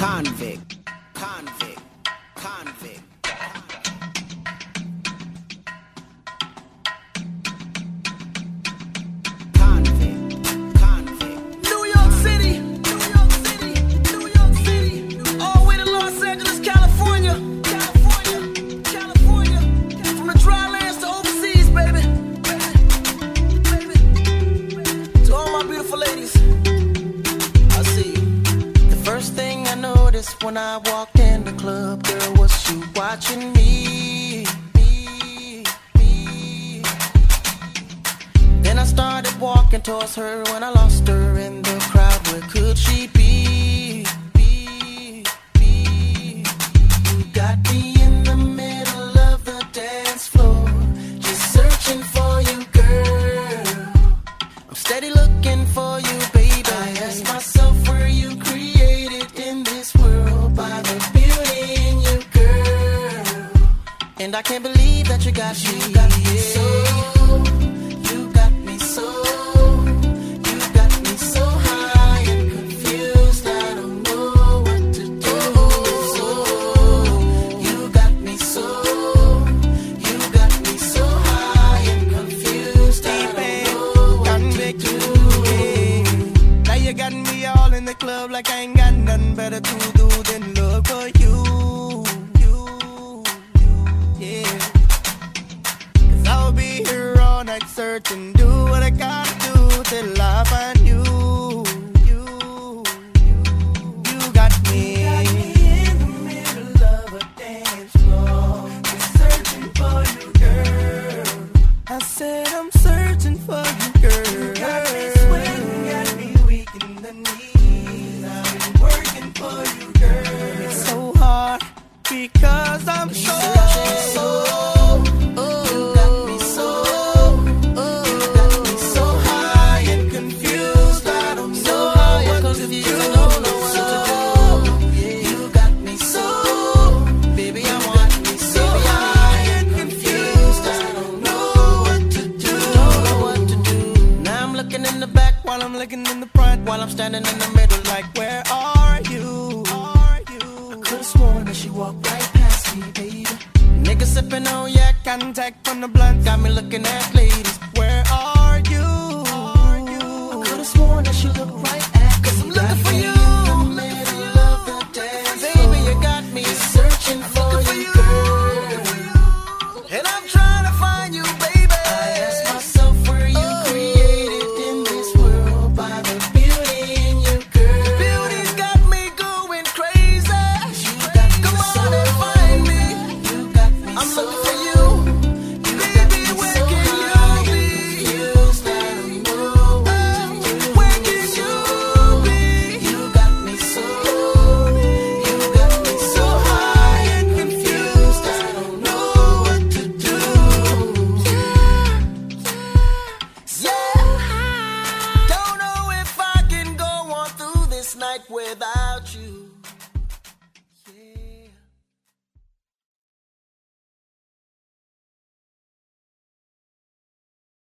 Convict, convict, convict. When I walked in the club, girl, was you watching me? Then I started walking towards her when I lost her in the crowd. Where could she be? You got me in the middle of the dance floor, just searching for you, girl. I'm steady looking for you, baby. I ask myself, were you created in this world by the beauty in you, girl? And I can't believe that you got me. You got me so, you got me so, you got me so high and confused. I don't know what to do. So you got me so, you got me so high and confused. I don't know what to do. Now you got me all in the club like I ain't got nothing better to do than look for you. Yeah. 'Cause I'll be here all night searching, do what I gotta do till I find you. You got me in the middle of a dance floor, just searching for you, girl. I said I'm searching for you, girl. You got me sweating, got me weak in the knees. I've been working for you, girl. It's so hard because I'm so. While I'm looking in the front, while I'm standing in the middle, like, where are you? I could've sworn that she walked right past me, baby. Nigga sipping on yak, contact from the blunt, got me looking at ladies. Where are you? I could've sworn that she looked right at me. 'Cause I'm looking for you in the middle of the dance floor. Baby, you got me searching for you, girl. And I'm trying to find you, baby. I ask myself, were you created in this world by the beauty in you, girl? Beauty's got me going crazy. You got me Come on and find me. You got me I'm looking for you. Baby, where can you be? Confused, I don't know where can you be? You got me so, you got me so high and confused. I don't know what to do. Yeah, don't know if I can go on through this night without